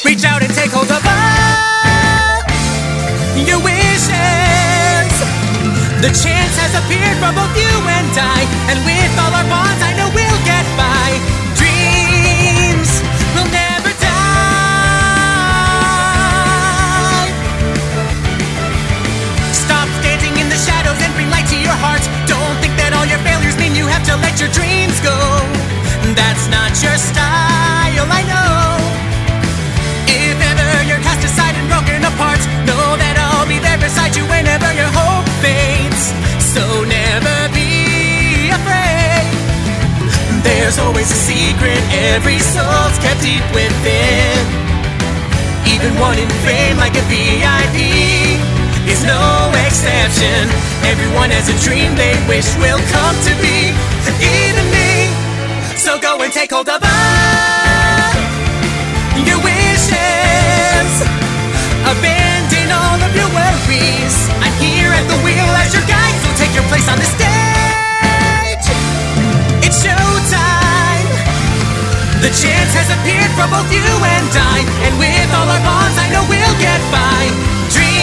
Reach out and take hold of all your wishes. The chance has appeared for both you and I, and with all our bonds I know we'll get by. Dreams will never die. Stop standing in the shadows and bring light to your heart. Don't think that all your failures mean you have to let your dreams go. That's not your style, I know. If ever you're cast aside and broken apart, know that I'll be there beside you whenever your hope fades. So never be afraid. There's always a secret every soul's kept deep within. Even one in fame like a VIP is no exception. Everyone has a dream they wish will come to be, even me. So go and take hold of all your wishes. Abandon all of your worries. I'm here at the wheel as your guide, so take your place on the stage. It's showtime. The chance has appeared for both you and I, and with all our bonds I know we'll get by. Dream